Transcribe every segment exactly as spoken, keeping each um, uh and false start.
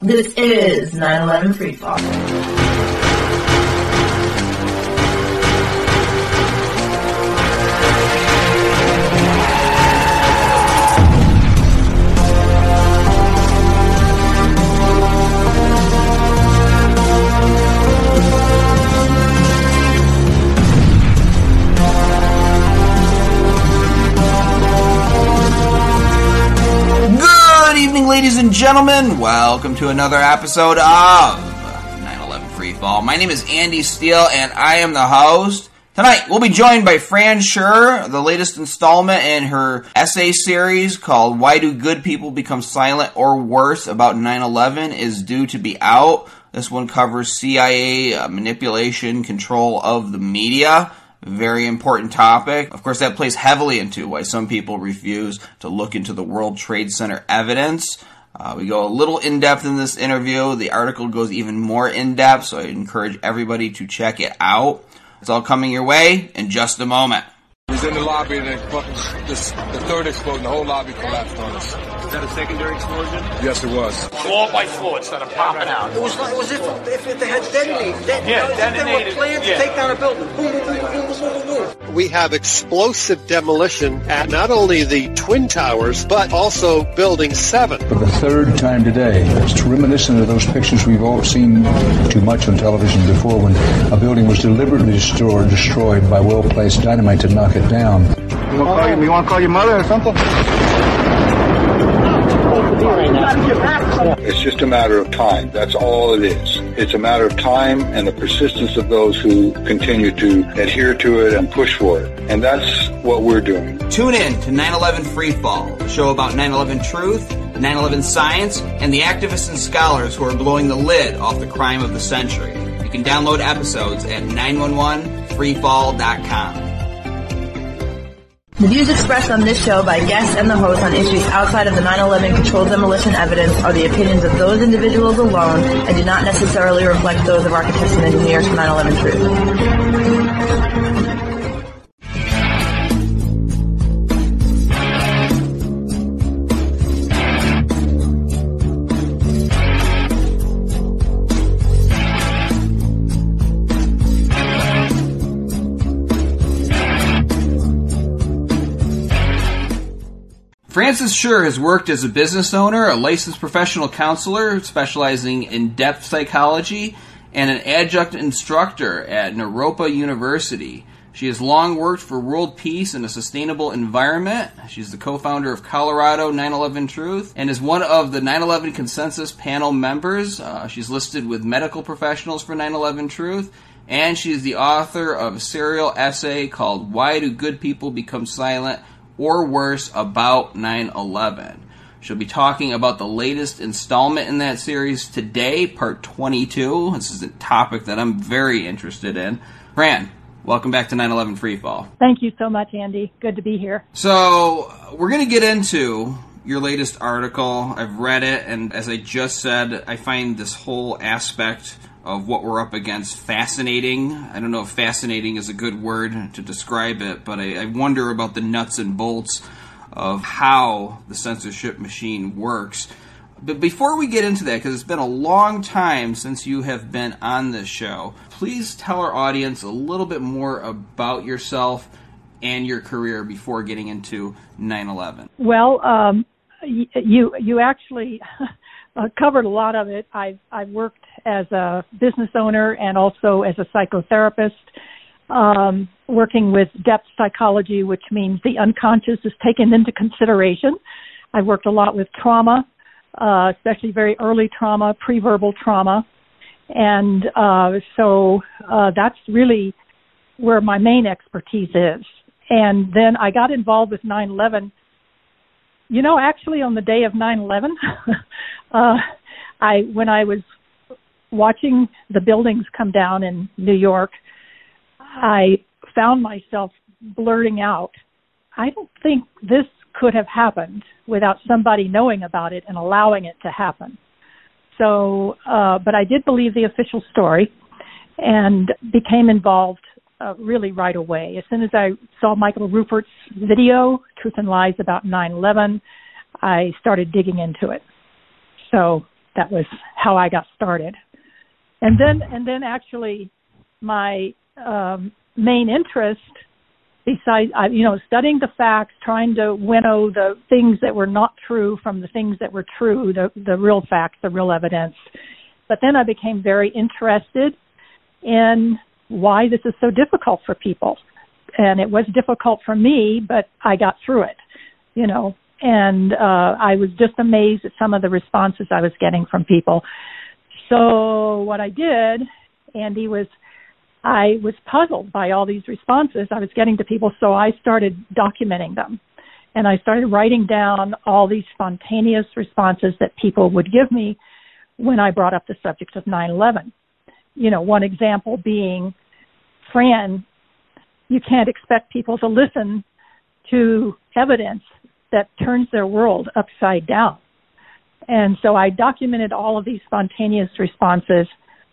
This is nine eleven Freefall. Ladies and gentlemen, welcome to another episode of nine eleven Freefall. My name is Andy Steele, and I am the host. Tonight, we'll be joined by Fran Scher. The latest installment in her essay series called Why Do Good People Become Silent or Worse About nine eleven is due to be out. This one covers C I A uh, manipulation, control of the media. Very important topic. Of course, that plays heavily into why some people refuse to look into the World Trade Center evidence. Uh, we go a little in-depth in this interview. The article goes even more in-depth, so I encourage everybody to check it out. It's all coming your way in just a moment. We was in the lobby and the, this, the third explosion, the whole lobby collapsed on us. Is that a secondary explosion? Yes, it was. Floor by floor, it started popping out. It was like, it was if, if they had detonated. That, Yeah, you know, detonated, They were planned yeah. to take down a building. Boom, boom, boom, boom, boom, boom, boom. We have explosive demolition at not only the Twin Towers, but also Building seven. For the third time today, it's reminiscent of those pictures we've all seen too much on television before when a building was deliberately destroyed, destroyed by well-placed dynamite to knock it down. You want to call your, you want to call your mother or something? It's just a matter of time. That's all it is. It's a matter of time and the persistence of those who continue to adhere to it and push for it. And that's what we're doing. Tune in to nine eleven Freefall, a show about nine eleven truth, nine eleven science, and the activists and scholars who are blowing the lid off the crime of the century. You can download episodes at nine one one freefall dot com. The views expressed on this show by guests and the host on issues outside of the nine eleven controlled demolition evidence are the opinions of those individuals alone and do not necessarily reflect those of our contestant engineers for nine eleven Truth. Frances Scher has worked as a business owner, a licensed professional counselor specializing in depth psychology, and an adjunct instructor at Naropa University. She has long worked for world peace and a sustainable environment. She's the co-founder of Colorado nine eleven Truth and is one of the nine eleven Consensus panel members. Uh, she's listed with medical professionals for nine eleven Truth, and she's the author of a serial essay called Why Do Good People Become Silent or Worse About nine eleven. She'll be talking about the latest installment in that series today, part twenty-two. This is a topic that I'm very interested in. Fran, welcome back to nine eleven Freefall. Thank you so much, Andy. Good to be here. So, we're going to get into your latest article. I've read it, and as I just said, I find this whole aspect of what we're up against fascinating. I don't know if fascinating is a good word to describe it, but I, I wonder about the nuts and bolts of how the censorship machine works. But before we get into that, because it's been a long time since you have been on this show, please tell our audience a little bit more about yourself and your career before getting into nine eleven. Well, um, you you actually uh, covered a lot of it. I've, I've worked as a business owner and also as a psychotherapist, um, working with depth psychology, which means the unconscious is taken into consideration. I've worked a lot with trauma, uh, especially very early trauma, pre-verbal trauma. And uh, so uh, that's really where my main expertise is. And then I got involved with nine eleven. You know, actually on the day of nine eleven, uh, I when I was watching the buildings come down in New York, I found myself blurting out, I don't think this could have happened without somebody knowing about it and allowing it to happen. So, uh, but I did believe the official story and became involved uh, really right away. As soon as I saw Michael Rupert's video, Truth and Lies About nine eleven, I started digging into it. So that was how I got started. And then, and then actually my um, main interest, besides, uh, you know, studying the facts, trying to winnow the things that were not true from the things that were true, the, the real facts, the real evidence. But then I became very interested in why this is so difficult for people. And it was difficult for me, but I got through it, you know. And uh, I was just amazed at some of the responses I was getting from people. So what I did, Andy, was I was puzzled by all these responses I was getting to people, so I started documenting them. And I started writing down all these spontaneous responses that people would give me when I brought up the subject of nine eleven. You know, one example being, Fran, you can't expect people to listen to evidence that turns their world upside down. And so I documented all of these spontaneous responses,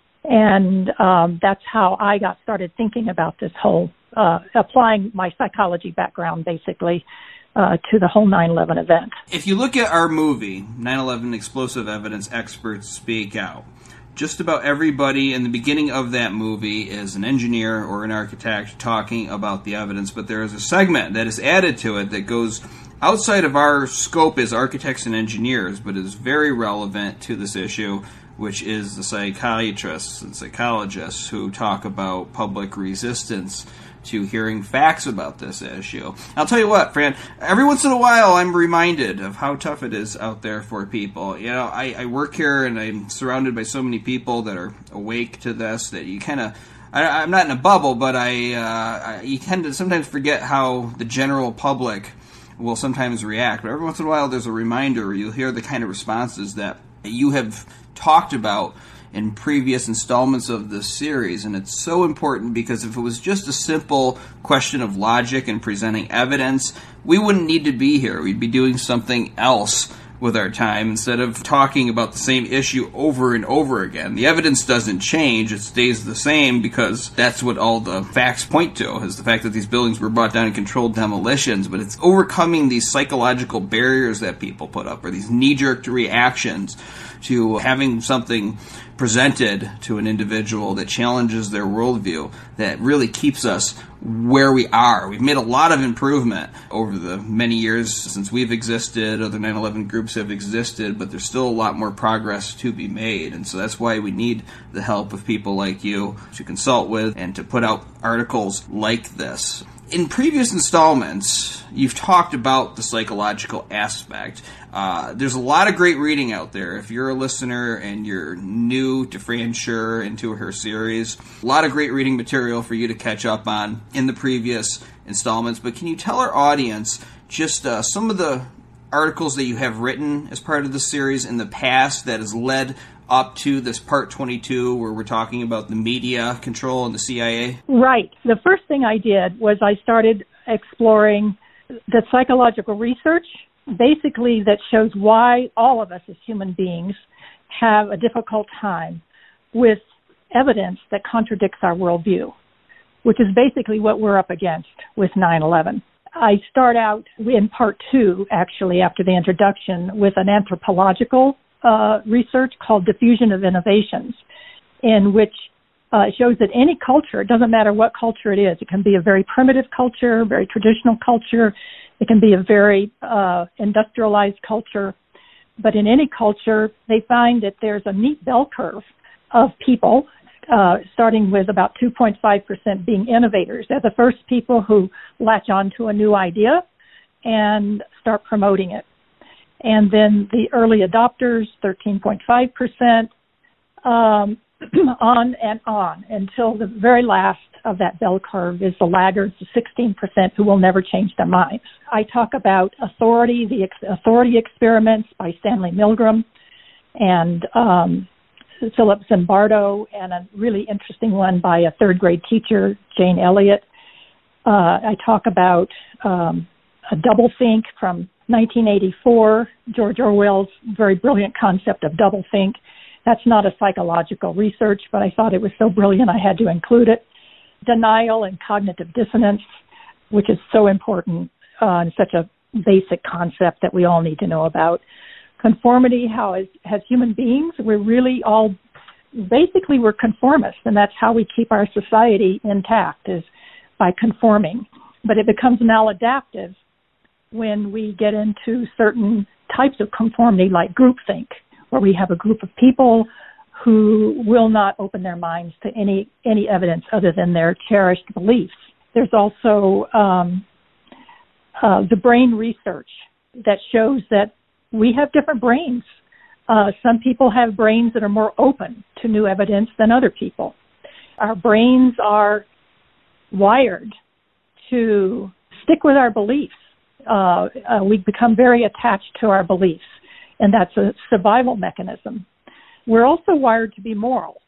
and um, that's how I got started thinking about this whole, uh, applying my psychology background, basically, uh, to the whole nine eleven event. If you look at our movie, nine eleven Explosive Evidence Experts Speak Out, just about everybody in the beginning of that movie is an engineer or an architect talking about the evidence, but there is a segment that is added to it that goes outside of our scope as architects and engineers, but is very relevant to this issue, which is the psychiatrists and psychologists who talk about public resistance to hearing facts about this issue. I'll tell you what, Fran, every once in a while I'm reminded of how tough it is out there for people. You know, I, I work here and I'm surrounded by so many people that are awake to this that you kind of, I'm not in a bubble, but I, uh, I you tend to sometimes forget how the general public will sometimes react. But every once in a while there's a reminder, or you'll hear the kind of responses that you have talked about in previous installments of this series. And it's so important because if it was just a simple question of logic and presenting evidence, we wouldn't need to be here. We'd be doing something else with our time instead of talking about the same issue over and over again. The evidence doesn't change, it stays the same because that's what all the facts point to, is the fact that these buildings were brought down in controlled demolitions, but it's overcoming these psychological barriers that people put up, or these knee-jerk reactions to having something presented to an individual that challenges their worldview, that really keeps us where we are. We've made a lot of improvement over the many years since we've existed, other nine eleven groups have existed, but there's still a lot more progress to be made. And so that's why we need the help of people like you to consult with and to put out articles like this. In previous installments, you've talked about the psychological aspect. Uh, there's a lot of great reading out there. If you're a listener and you're new to Fran Scher and to her series, a lot of great reading material for you to catch up on in the previous installments. But can you tell our audience just uh, some of the articles that you have written as part of the series in the past that has led up to this part twenty-two where we're talking about the media control and the C I A? Right. The first thing I did was I started exploring the psychological research, basically, that shows why all of us as human beings have a difficult time with evidence that contradicts our worldview, which is basically what we're up against with nine eleven. I start out in part two, actually, after the introduction, with an anthropological uh, research called Diffusion of Innovations, in which uh, it shows that any culture, it doesn't matter what culture it is, it can be a very primitive culture, very traditional culture, it can be a very uh, industrialized culture, but in any culture, they find that there's a neat bell curve of people, uh, starting with about two point five percent being innovators. They're the first people who latch on to a new idea and start promoting it. And then the early adopters, thirteen point five percent, um, on and on until the very last of that bell curve is the laggards, the sixteen percent who will never change their minds. I talk about authority, the ex- authority experiments by Stanley Milgram and um, Philip Zimbardo, and a really interesting one by a third grade teacher, Jane Elliott. Uh, I talk about um, a doublethink from nineteen eighty-four, George Orwell's very brilliant concept of doublethink. That's not a psychological research, but I thought it was so brilliant I had to include it. Denial and cognitive dissonance, which is so important uh, and such a basic concept that we all need to know about. conformity, how as, as human beings, we're really all, basically we're conformists, and that's how we keep our society intact, is by conforming. But it becomes maladaptive when we get into certain types of conformity, like groupthink, where we have a group of people who will not open their minds to any, any evidence other than their cherished beliefs. There's also um, uh, the brain research that shows that we have different brains. Uh, some people have brains that are more open to new evidence than other people. Our brains are wired to stick with our beliefs. Uh, uh, we become very attached to our beliefs, and that's a survival mechanism. We're also wired to be moral,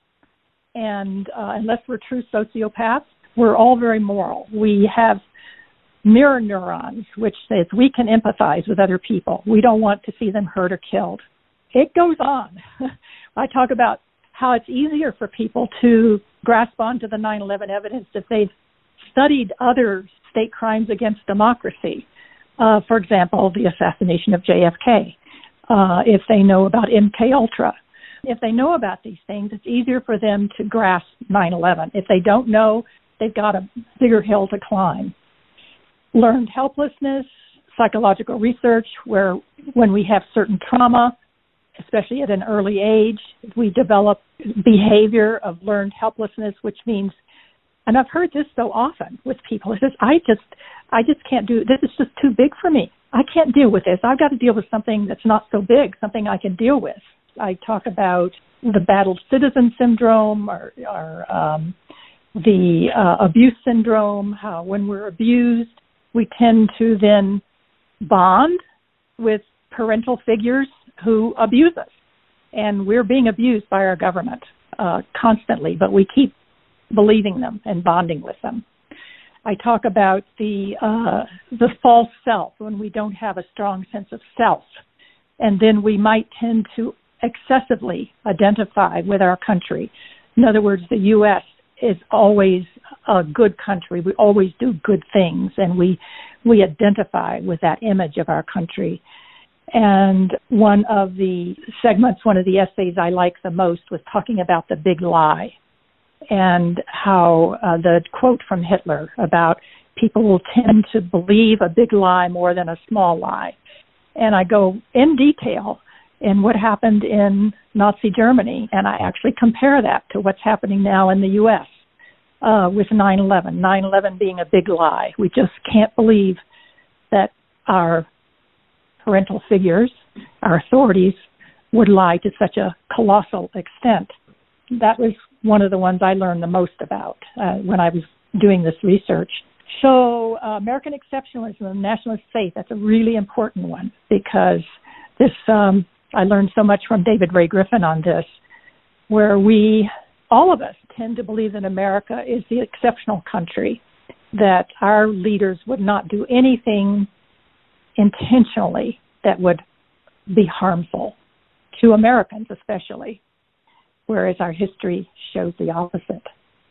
and uh, unless we're true sociopaths, we're all very moral. We have mirror neurons, which says we can empathize with other people. We don't want to see them hurt or killed. It goes on. I talk about how it's easier for people to grasp onto the nine eleven evidence if they've studied other state crimes against democracy. Uh, for example, the assassination of J F K. Uh, if they know about M K Ultra. If they know about these things, it's easier for them to grasp nine eleven. If they don't know, they've got a bigger hill to climb. Learned helplessness, psychological research, where when we have certain trauma, especially at an early age, we develop behavior of learned helplessness, which means, and I've heard this so often with people, it says, I just, I just can't do, this is just too big for me. I can't deal with this. I've got to deal with something that's not so big, something I can deal with. I talk about the battled citizen syndrome, or, or um, the uh, abuse syndrome, how when we're abused, we tend to then bond with parental figures who abuse us. And we're being abused by our government uh, constantly, but we keep believing them and bonding with them. I talk about the uh, the false self, when we don't have a strong sense of self. And then we might tend to excessively identify with our country. In other words, the U S is always a good country. We always do good things, and we we identify with that image of our country. And one of the segments, one of the essays I like the most was talking about the big lie, and how uh, the quote from Hitler about people will tend to believe a big lie more than a small lie. And I go in detail in what happened in Nazi Germany, and I actually compare that to what's happening now in the U S uh, with nine eleven. nine eleven being a big lie. We just can't believe that our parental figures, our authorities, would lie to such a colossal extent. That was one of the ones I learned the most about uh, when I was doing this research. So uh, American exceptionalism and nationalist faith, that's a really important one, because this um, I learned so much from David Ray Griffin on this, where we, all of us, tend to believe that America is the exceptional country, that our leaders would not do anything intentionally that would be harmful to Americans especially, whereas our history shows the opposite.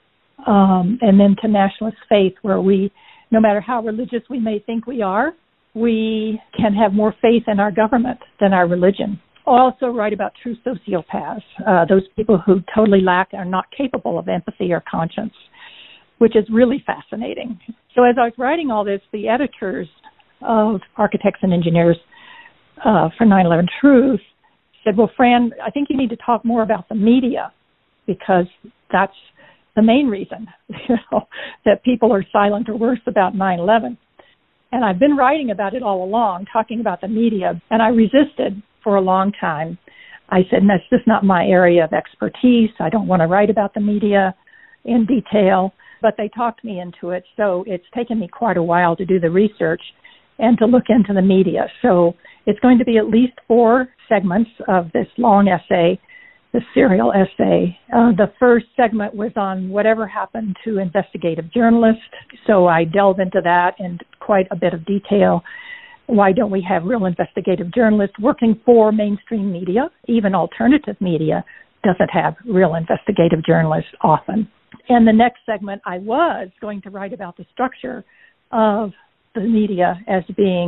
Um, and then to nationalist faith, where we, no matter how religious we may think we are, we can have more faith in our government than our religion. Also write about true sociopaths, uh, those people who totally lack, are not capable of empathy or conscience, which is really fascinating. So as I was writing all this, the editors of Architects and Engineers uh, for nine eleven Truth said, well, Fran, I think you need to talk more about the media, because that's the main reason you know, that people are silent or worse about nine eleven. And I've been writing about it all along, talking about the media, and I resisted for a long time. I said, that's just not my area of expertise. I don't want to write about the media in detail, but they talked me into it. So it's taken me quite a while to do the research and to look into the media. So it's going to be at least four segments of this long essay, the serial essay. Uh, the first segment was on whatever happened to investigative journalists. So I delve into that in quite a bit of detail. Why don't we have real investigative journalists working for mainstream media? Even alternative media doesn't have real investigative journalists often. And the next segment, I was going to write about the structure of the media as being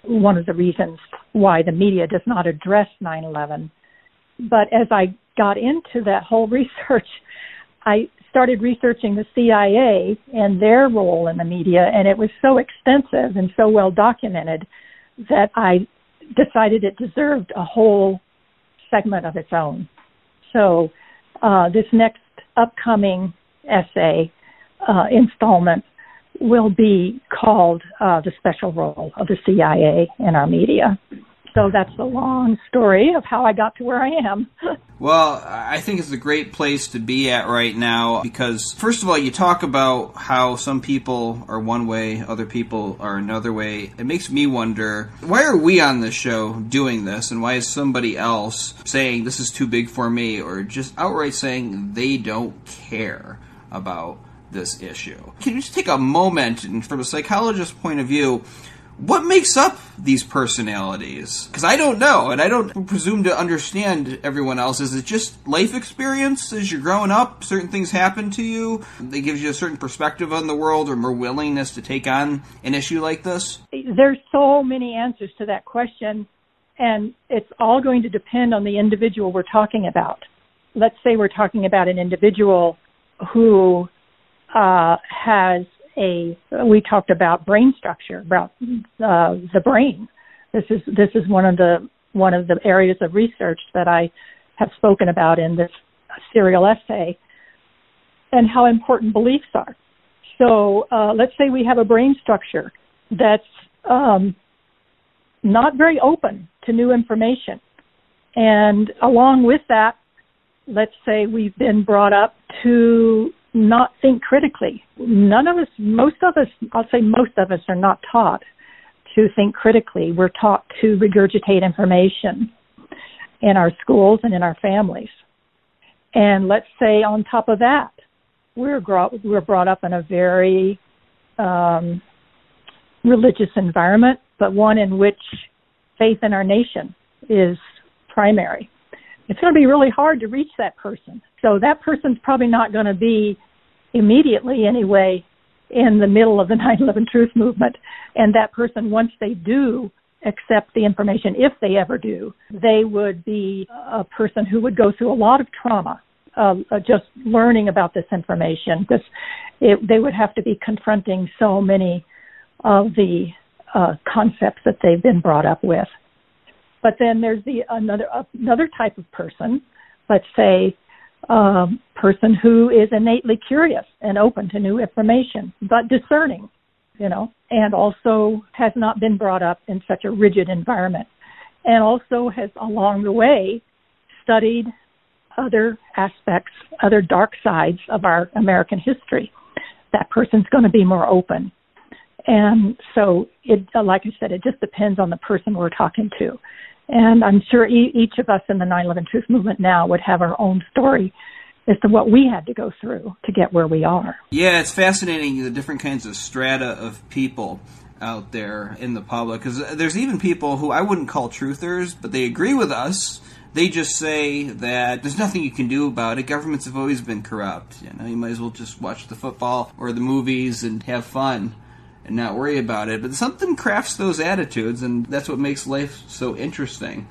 one of the reasons why the media does not address nine eleven. But as I got into that whole research, I started researching the C I A and their role in the media, and it was so extensive and so well documented that I decided it deserved a whole segment of its own. So uh, this next upcoming essay uh, installment will be called uh, The Special Role of the C I A in Our Media. So that's the long story of how I got to where I am. Well, I think it's a great place to be at right now because, first of all, you talk about how some people are one way, other people are another way. It makes me wonder, why are we on this show doing this, and why is somebody else saying this is too big for me, or just outright saying they don't care about this issue? Can you just take a moment, and from a psychologist's point of view, what makes up these personalities? Because I don't know, and I don't presume to understand everyone else. Is it just life experience as you're growing up? Certain things happen to you? They give you a certain perspective on the world or more willingness to take on an issue like this? There's so many answers to that question, and it's all going to depend on the individual we're talking about. Let's say we're talking about an individual who uh, has A, we talked about brain structure, about uh, the brain. This is this is one of the one of the areas of research that I have spoken about in this serial essay, and how important beliefs are. So uh, let's say we have a brain structure that's um, not very open to new information, and along with that, let's say we've been brought up to not think critically. None of us, most of us, I'll say most of us are not taught to think critically. We're taught to regurgitate information in our schools and in our families. And let's say on top of that, we're, gro- we're brought up in a very um, religious environment, but one in which faith in our nation is primary. It's going to be really hard to reach that person. So that person's probably not going to be immediately anyway in the middle of the nine eleven Truth Movement. And that person, once they do accept the information, if they ever do, they would be a person who would go through a lot of trauma uh, just learning about this information, because it, they would have to be confronting so many of the uh, concepts that they've been brought up with. But then there's the another another type of person, let's say a um, person who is innately curious and open to new information, but discerning, you know, and also has not been brought up in such a rigid environment, and also has along the way studied other aspects, other dark sides of our American history. That person's going to be more open. And so, it, like I said, it just depends on the person we're talking to. And I'm sure e- each of us in the nine eleven Truth Movement now would have our own story as to what we had to go through to get where we are. Yeah, it's fascinating, the different kinds of strata of people out there in the public. Because there's even people who I wouldn't call truthers, but they agree with us. They just say that there's nothing you can do about it. Governments have always been corrupt. You know, you might as well just watch the football or the movies and have fun and not worry about it. But something crafts those attitudes, and that's what makes life so interesting.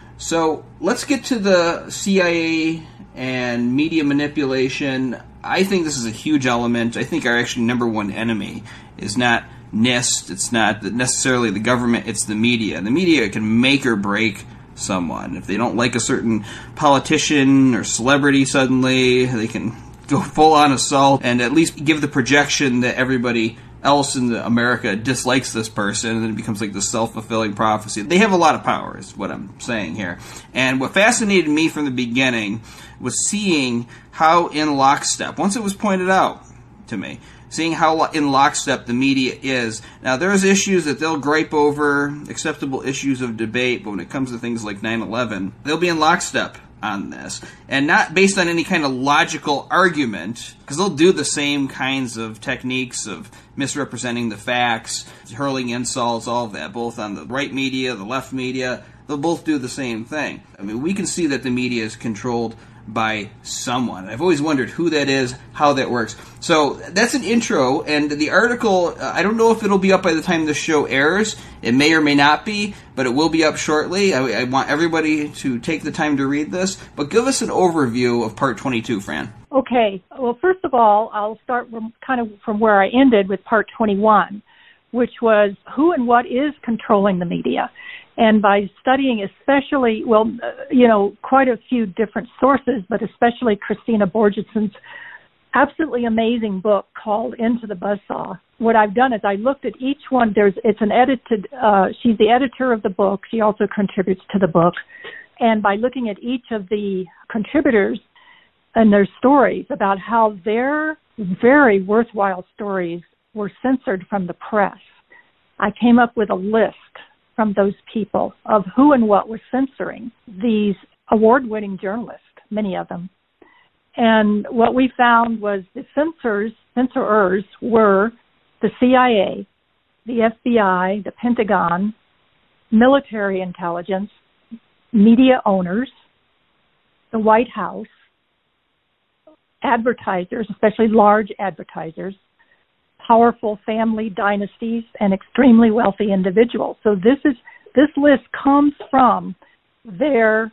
So let's get to the C I A and media manipulation. I think this is a huge element. I think our actually number one enemy is not NIST. It's not necessarily the government. It's the media. The media can make or break someone. If they don't like a certain politician or celebrity suddenly, they can go full-on assault and at least give the projection that everybody else in America dislikes this person, and then it becomes like this self-fulfilling prophecy. They have a lot of power, is what I'm saying here. And what fascinated me from the beginning was seeing how in lockstep, once it was pointed out to me, seeing how in lockstep the media is. Now, there's issues that they'll gripe over, acceptable issues of debate, but when it comes to things like nine eleven, they'll be in lockstep on this, and not based on any kind of logical argument, because they'll do the same kinds of techniques of misrepresenting the facts, hurling insults, all of that, both on the right media, the left media. They'll both do the same thing. I mean, we can see that the media is controlled by someone. I've always wondered who that is, how that works. So that's an intro, and the article, uh, I don't know if it'll be up by the time the show airs. It may or may not be, but it will be up shortly. I, I want everybody to take the time to read this, but give us an overview of part twenty-two, Fran. Okay. Well, first of all, I'll start from, kind of from where I ended with part twenty-one, which was who and what is controlling the media. And by studying especially, well, you know, quite a few different sources, but especially Christina Borgeson's absolutely amazing book called Into the Buzzsaw, what I've done is I looked at each one. There's, it's an edited, uh, she's the editor of the book. She also contributes to the book. And by looking at each of the contributors and their stories about how their very worthwhile stories were censored from the press, I came up with a list from those people of who and what was censoring these award-winning journalists, many of them. And what we found was the censors, censorers were the C I A, the F B I, the Pentagon, military intelligence, media owners, the White House, advertisers, especially large advertisers, powerful family dynasties, and extremely wealthy individuals. So this is this list comes from their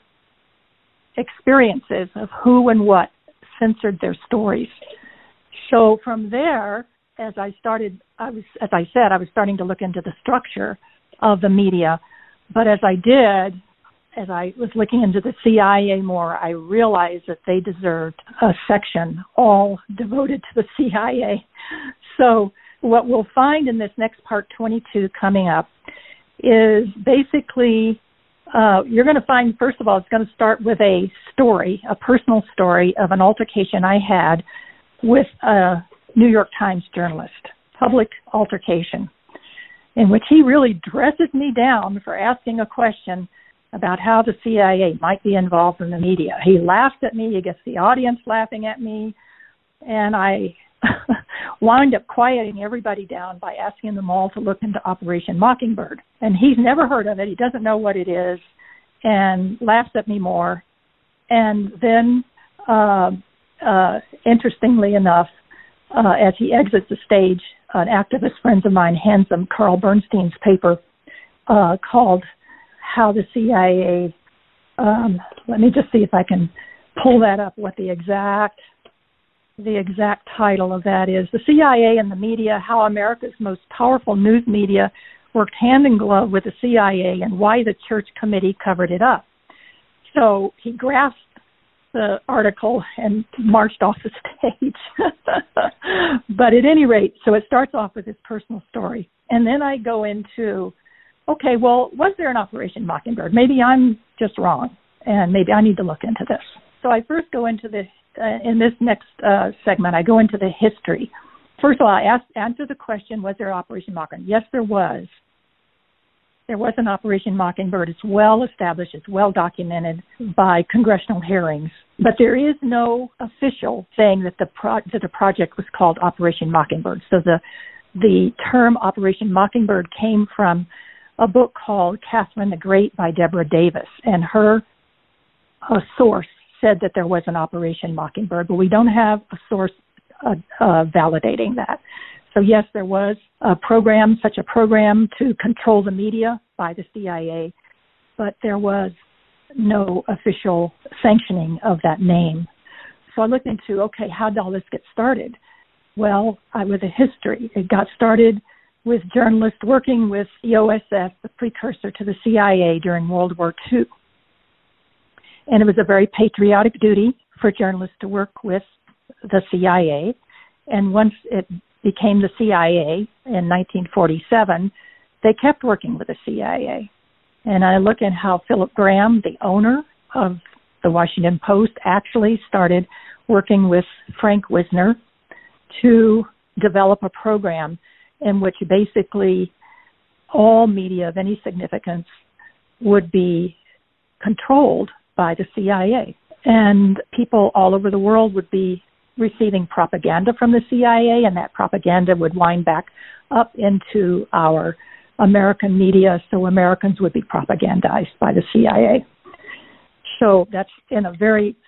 experiences of who and what censored their stories. So from there, as I started, I was, as I said, I was starting to look into the structure of the media. But as I did, as I was looking into the C I A more, I realized that they deserved a section all devoted to the C I A. So what we'll find in this next part twenty-two coming up is basically, uh, you're going to find, first of all, it's going to start with a story, a personal story of an altercation I had with a New York Times journalist, public altercation, in which he really dresses me down for asking a question about how the C I A might be involved in the media. He laughs at me, he gets the audience laughing at me, and I wound up quieting everybody down by asking them all to look into Operation Mockingbird. And he's never heard of it, he doesn't know what it is, and laughs at me more. And then, uh, uh, interestingly enough, uh, as he exits the stage, an activist friend of mine hands him Carl Bernstein's paper uh, called How the C I A, um, let me just see if I can pull that up, what the exact the exact title of that is. The C I A and the Media, How America's Most Powerful News Media Worked Hand in Glove with the C I A and Why the Church Committee Covered It Up. So he grasped the article and marched off the stage. But at any rate, so it starts off with his personal story. And then I go into, okay, well, was there an Operation Mockingbird? Maybe I'm just wrong, and maybe I need to look into this. So I first go into this, uh, in this next uh, segment, I go into the history. First of all, I asked, answer the question, was there Operation Mockingbird? Yes, there was. There was an Operation Mockingbird. It's well established. It's well documented by congressional hearings. But there is no official saying that the, pro- that the project was called Operation Mockingbird. So the the term Operation Mockingbird came from a book called Catherine the Great by Deborah Davis. And her a source said that there was an Operation Mockingbird, but we don't have a source uh, uh, validating that. So yes, there was a program, such a program to control the media by the C I A, but there was no official sanctioning of that name. So I looked into, okay, how did all this get started? Well, I, with a history, it got started with journalists working with the O S S, the precursor to the C I A during World War Two. And it was a very patriotic duty for journalists to work with the C I A. And once it became the C I A in nineteen forty-seven, they kept working with the C I A. And I look at how Philip Graham, the owner of the Washington Post, actually started working with Frank Wisner to develop a program in which basically all media of any significance would be controlled by the C I A. And people all over the world would be receiving propaganda from the C I A, and that propaganda would wind back up into our American media, so Americans would be propagandized by the C I A. So that's in a very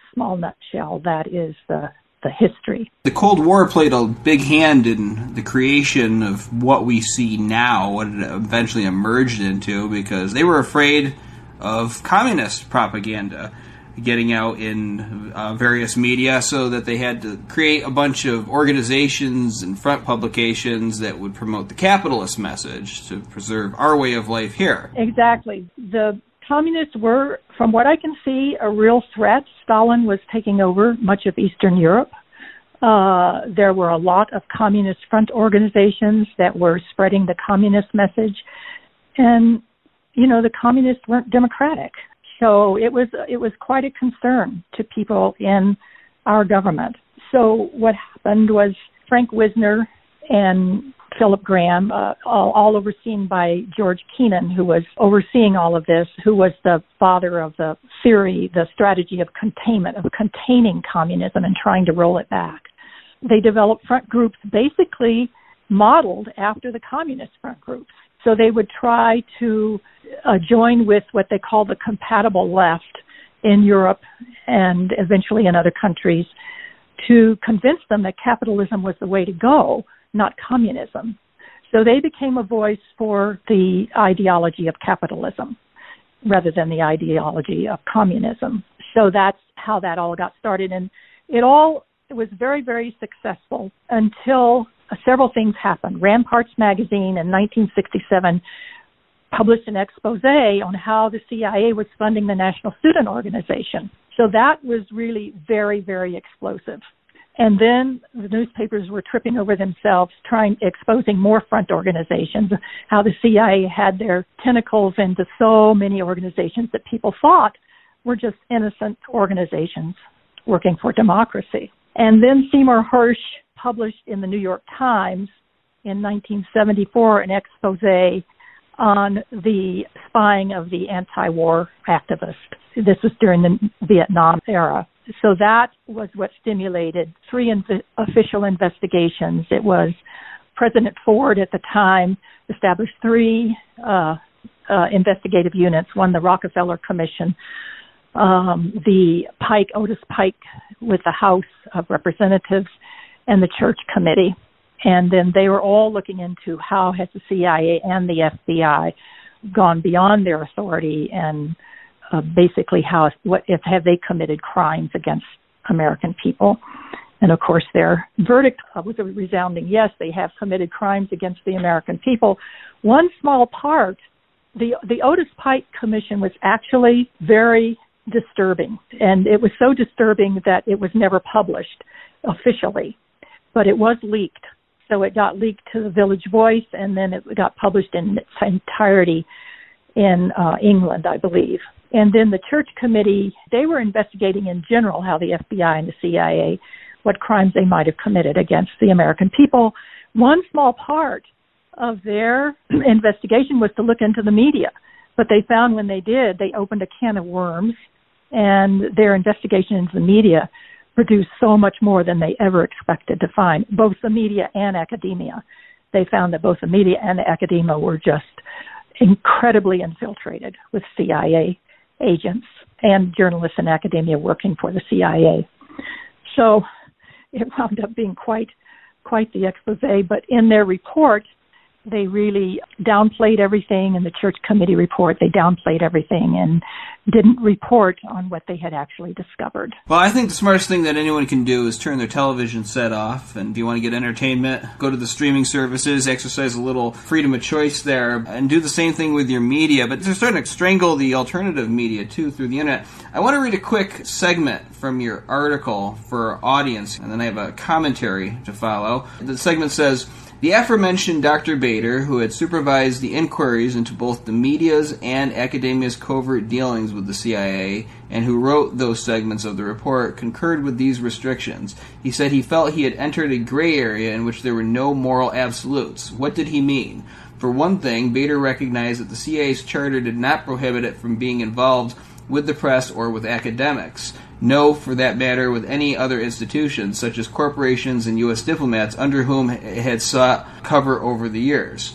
small nutshell, that is the, the history. The Cold War played a big hand in the creation of what we see now, what it eventually emerged into, because they were afraid of communist propaganda getting out in uh, various media, so that they had to create a bunch of organizations and front publications that would promote the capitalist message to preserve our way of life here. Exactly. The communists were, from what I can see, a real threat. Stalin was taking over much of Eastern Europe. Uh, there were a lot of communist front organizations that were spreading the communist message. And, you know, the communists weren't democratic. So it was it was quite a concern to people in our government. So what happened was Frank Wisner and Philip Graham, uh, all, all overseen by George Kennan, who was overseeing all of this, who was the father of the theory, the strategy of containment, of containing communism and trying to roll it back. They developed front groups basically modeled after the communist front groups. So they would try to uh, join with what they call the compatible left in Europe and eventually in other countries to convince them that capitalism was the way to go, not communism. So they became a voice for the ideology of capitalism rather than the ideology of communism. So that's how that all got started. And it all was very, very successful until Uh, several things happened. Ramparts magazine in nineteen sixty-seven published an expose on how the C I A was funding the National Student Organization. So that was really very, very explosive. And then the newspapers were tripping over themselves, trying, exposing more front organizations, how the C I A had their tentacles into so many organizations that people thought were just innocent organizations working for democracy. And then Seymour Hersh published in the New York Times in nineteen seventy-four an expose on the spying of the anti-war activists. This was during the Vietnam era. So that was what stimulated three inv- official investigations. It was President Ford at the time established three uh, uh, investigative units, one the Rockefeller Commission, um, the Pike, Otis Pike with the House of Representatives, and the Church Committee. And then they were all looking into how has the C I A and the F B I gone beyond their authority, and uh, basically how, what if have they committed crimes against American people. And of course their verdict was a resounding yes, they have committed crimes against the American people. One small part, the, the Otis Pike Commission was actually very disturbing, and it was so disturbing that it was never published officially. But it was leaked. So it got leaked to the Village Voice, and then it got published in its entirety in uh, England, I believe. And then the Church Committee, they were investigating in general how the F B I and the C I A, what crimes they might have committed against the American people. One small part of their investigation was to look into the media. But they found when they did, they opened a can of worms, and their investigation into the media produced so much more than they ever expected to find, both the media and academia. They found that both the media and the academia were just incredibly infiltrated with C I A agents and journalists and academia working for the C I A. So it wound up being quite, quite the expose. But in their report, they really downplayed everything. In the Church Committee report, they downplayed everything and didn't report on what they had actually discovered. Well, I think the smartest thing that anyone can do is turn their television set off, and if you want to get entertainment, go to the streaming services, exercise a little freedom of choice there, and do the same thing with your media. But they're starting to strangle the alternative media, too, through the internet. I want to read a quick segment from your article for our audience, and then I have a commentary to follow. The segment says, the aforementioned Doctor Bader, who had supervised the inquiries into both the media's and academia's covert dealings with the C I A, and who wrote those segments of the report, concurred with these restrictions. He said he felt he had entered a gray area in which there were no moral absolutes. What did he mean? For one thing, Bader recognized that the C I A's charter did not prohibit it from being involved with the press or with academics. No, for that matter, with any other institutions, such as corporations and U S diplomats under whom it had sought cover over the years.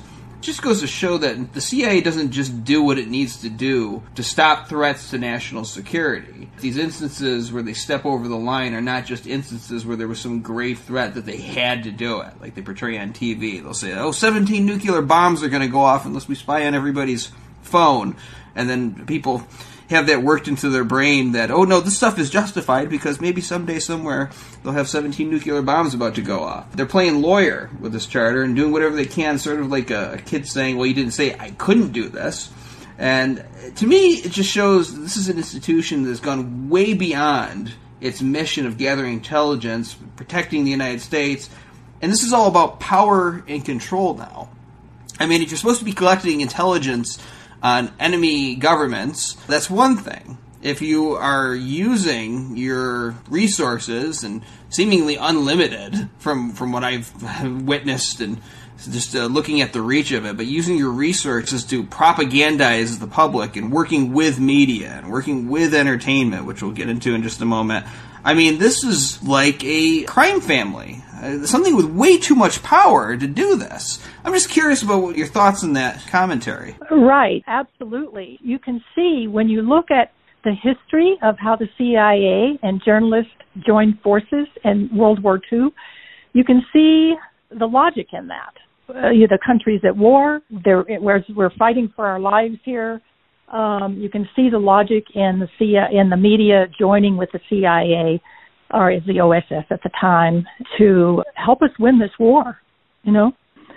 just goes to show that the C I A doesn't just do what it needs to do to stop threats to national security. These instances where they step over the line are not just instances where there was some grave threat that they had to do it, like they portray on T V. They'll say, oh, seventeen nuclear bombs are going to go off unless we spy on everybody's phone. And then people have that worked into their brain that, oh no, this stuff is justified because maybe someday somewhere they'll have seventeen nuclear bombs about to go off. They're playing lawyer with this charter and doing whatever they can, sort of like a, a kid saying, well, you didn't say I couldn't do this. And to me, it just shows this is an institution that's gone way beyond its mission of gathering intelligence, protecting the United States, and this is all about power and control now. I mean, if you're supposed to be collecting intelligence on enemy governments, that's one thing. If you are using your resources, and seemingly unlimited from, from what I've witnessed and just uh, looking at the reach of it, but using your resources to propagandize the public and working with media and working with entertainment, which we'll get into in just a moment. I mean, this is like a crime family. Uh, something with way too much power to do this. I'm just curious about what your thoughts on that commentary. Right, absolutely. You can see when you look at the history of how the C I A and journalists joined forces in World War Two, you can see the logic in that. Uh, the country's at war, we're, we're fighting for our lives here. Um, you can see the logic in the C I A, in the media joining with the C I A, or as the O S S at the time, to help us win this war, you know.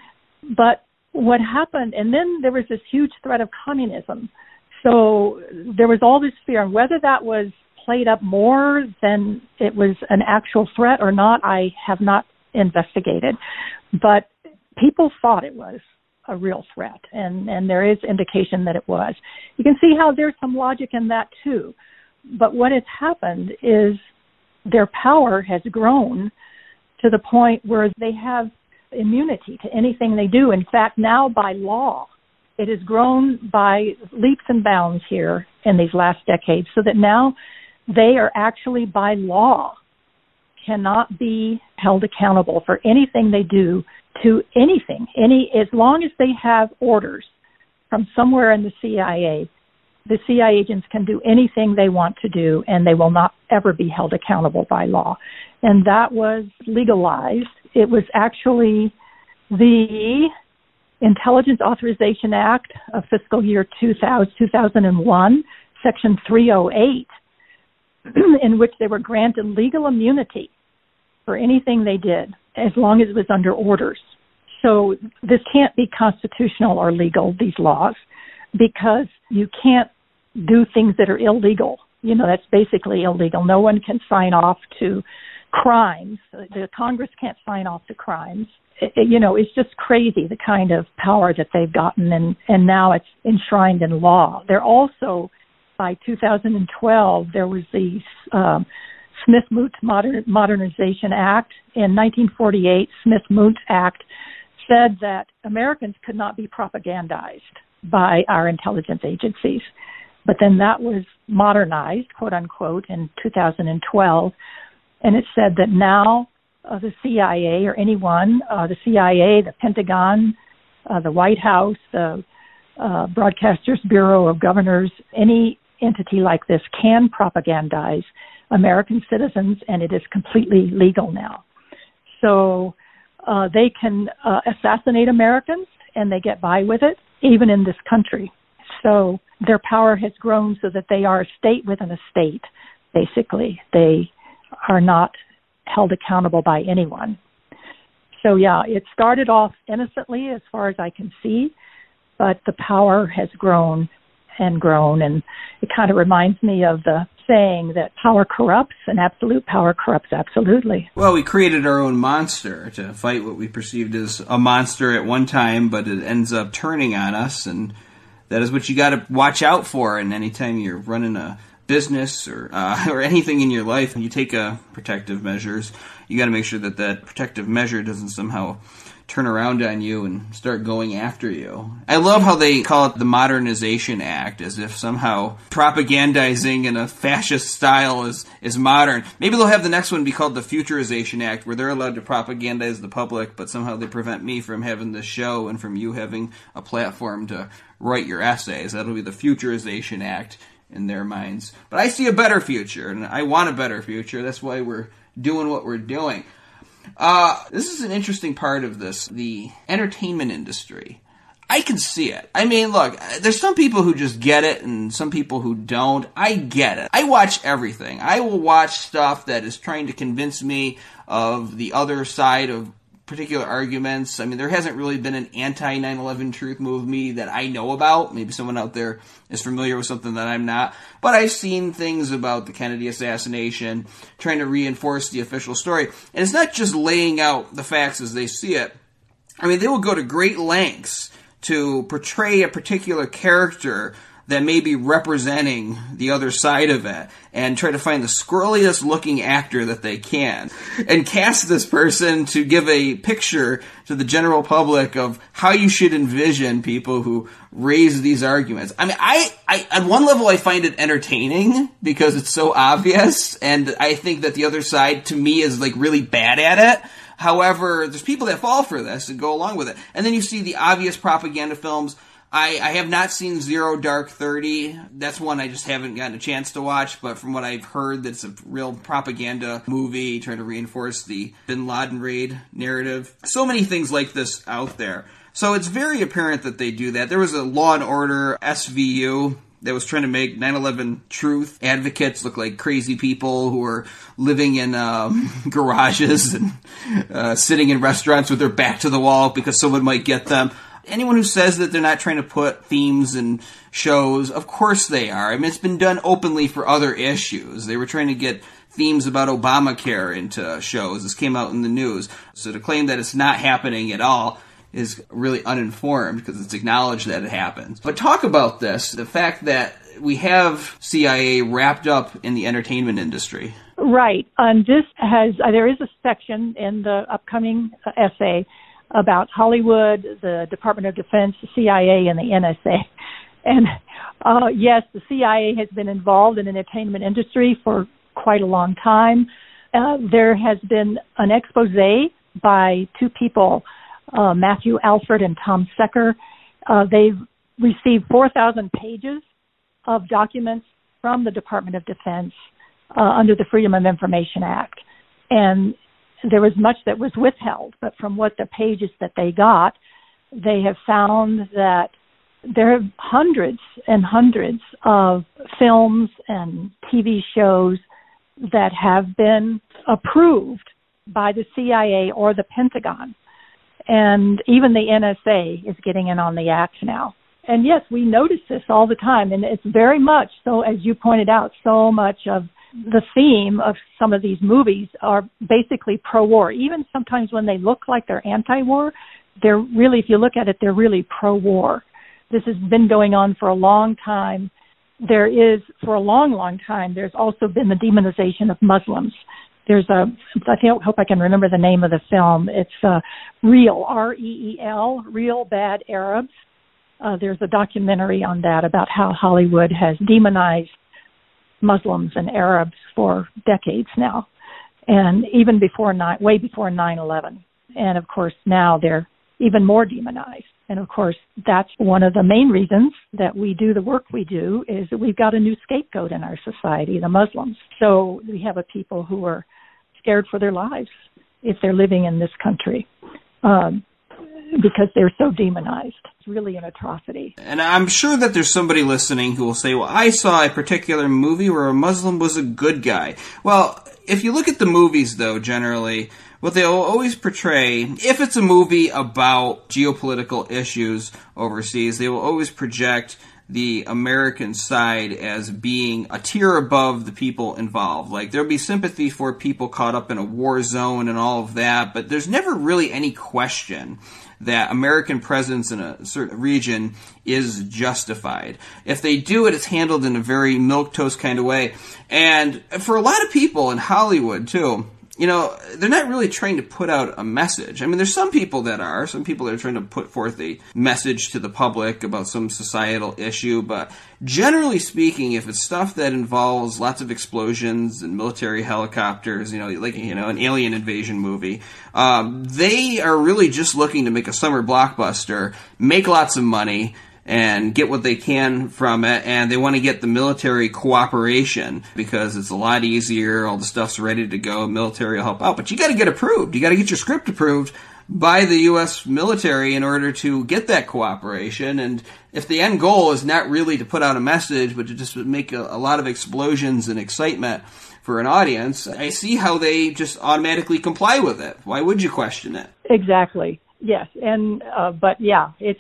But what happened, and then there was this huge threat of communism. So there was all this fear, and whether that was played up more than it was an actual threat or not, I have not investigated. But people thought it was a real threat, and, and there is indication that it was. You can see how there's some logic in that too. But what has happened is their power has grown to the point where they have immunity to anything they do. In fact, now by law, it has grown by leaps and bounds here in these last decades, so that now they are actually by law cannot be held accountable for anything they do to anything, any as long as they have orders from somewhere in the C I A. The C I A agents can do anything they want to do, and they will not ever be held accountable by law. And that was legalized. It was actually the Intelligence Authorization Act of fiscal year two thousand, two thousand one, Section three oh eight, in which they were granted legal immunity for anything they did, as long as it was under orders. So this can't be constitutional or legal, these laws, because you can't do things that are illegal. You know, that's basically illegal. No one can sign off to crimes. The Congress can't sign off to crimes. It, it, you know, it's just crazy, the kind of power that they've gotten, and, and now it's enshrined in law. They're also, by two thousand twelve, there was the um, Smith-Moot Modern, Modernization Act. In nineteen forty-eight, Smith-Moot Act said that Americans could not be propagandized by our intelligence agencies. But then that was modernized, quote unquote, in two thousand twelve. And it said that now uh, the C I A or anyone, uh, the C I A, the Pentagon, uh, the White House, the uh, Broadcasters Bureau of Governors, any entity like this can propagandize American citizens, and it is completely legal now. So uh, they can uh, assassinate Americans, and they get by with it, even in this country. So their power has grown so that they are a state within a state, basically. They are not held accountable by anyone. So, yeah, it started off innocently as far as I can see, but the power has grown and grown, and it kind of reminds me of the saying that power corrupts, and absolute power corrupts absolutely. Well, we created our own monster to fight what we perceived as a monster at one time, but it ends up turning on us, and that is what you got to watch out for. And anytime you're running a business or uh, or anything in your life, and you take uh, protective measures, you got to make sure that that protective measure doesn't somehow turn around on you and start going after you. I love how they call it the Modernization Act, as if somehow propagandizing in a fascist style is, is modern. Maybe they'll have the next one be called the Futurization Act, where they're allowed to propagandize the public, but somehow they prevent me from having this show and from you having a platform to write your essays. That'll be the Futurization Act in their minds. But I see a better future, and I want a better future. That's why we're doing what we're doing. Uh, this is an interesting part of this, the entertainment industry. I can see it. I mean, look, there's some people who just get it and some people who don't. I get it. I watch everything. I will watch stuff that is trying to convince me of the other side of particular arguments. I mean, there hasn't really been an anti nine eleven truth movie that I know about. Maybe someone out there is familiar with something that I'm not. But I've seen things about the Kennedy assassination, trying to reinforce the official story. And it's not just laying out the facts as they see it. I mean, they will go to great lengths to portray a particular character that may be representing the other side of it, and try to find the squirreliest looking actor that they can, and cast this person to give a picture to the general public of how you should envision people who raise these arguments. I mean, I, I on one level I find it entertaining because it's so obvious, and I think that the other side, to me, is like really bad at it. However, there's people that fall for this and go along with it. And then you see the obvious propaganda films. I, I have not seen Zero Dark Thirty. That's one I just haven't gotten a chance to watch, but from what I've heard, that's a real propaganda movie trying to reinforce the Bin Laden raid narrative. So many things like this out there. So it's very apparent that they do that. There was a Law and Order S V U that was trying to make nine eleven truth advocates look like crazy people who are living in um, garages and uh, sitting in restaurants with their back to the wall because someone might get them. Anyone who says that they're not trying to put themes in shows, of course they are. I mean, it's been done openly for other issues. They were trying to get themes about Obamacare into shows. This came out in the news. So to claim that it's not happening at all is really uninformed because it's acknowledged that it happens. But talk about this, the fact that we have C I A wrapped up in the entertainment industry. Right. And this has, uh, there is a section in the upcoming uh, essay about Hollywood, the Department of Defense, the C I A, and the N S A. And uh, yes, the C I A has been involved in the entertainment industry for quite a long time. Uh, there has been an expose by two people, uh, Matthew Alford and Tom Secker. Uh, they've received four thousand pages of documents from the Department of Defense uh, under the Freedom of Information Act. And there was much that was withheld, but from what the pages that they got, they have found that there are hundreds and hundreds of films and T V shows that have been approved by the C I A or the Pentagon. And even the N S A is getting in on the act now. And yes, we notice this all the time, and it's very much so, as you pointed out, so much of the theme of some of these movies are basically pro-war. Even sometimes when they look like they're anti-war, they're really, if you look at it, they're really pro-war. This has been going on for a long time. There is, for a long, long time, there's also been the demonization of Muslims. There's a, I think, hope I can remember the name of the film. It's uh, Real, R E E L, Real Bad Arabs. Uh, there's a documentary on that about how Hollywood has demonized Muslims and Arabs for decades now, and even before nine, way before nine eleven. And of course, now they're even more demonized. And of course, that's one of the main reasons that we do the work we do, is that we've got a new scapegoat in our society, the Muslims. So we have a people who are scared for their lives if they're living in this country. Um, because they're so demonized. It's really an atrocity. And I'm sure that there's somebody listening who will say, well, I saw a particular movie where a Muslim was a good guy. Well, if you look at the movies, though, generally, what they'll always portray, if it's a movie about geopolitical issues overseas, they will always project the American side as being a tier above the people involved. Like, there'll be sympathy for people caught up in a war zone and all of that, but there's never really any question that American presence in a certain region is justified. If they do it, it's handled in a very milquetoast kind of way. And for a lot of people in Hollywood, too, you know, they're not really trying to put out a message. I mean, there's some people that are. Some people that are trying to put forth a message to the public about some societal issue. But generally speaking, if it's stuff that involves lots of explosions and military helicopters, you know, like, you know, an alien invasion movie, um, they are really just looking to make a summer blockbuster, make lots of money, and get what they can from it, and they want to get the military cooperation because it's a lot easier, all the stuff's ready to go, military will help out. But you got to get approved. You got to get your script approved by the U S military in order to get that cooperation. And if the end goal is not really to put out a message, but to just make a, a lot of explosions and excitement for an audience, I see how they just automatically comply with it. Why would you question it? Exactly. Yes. And, uh, but yeah, it's,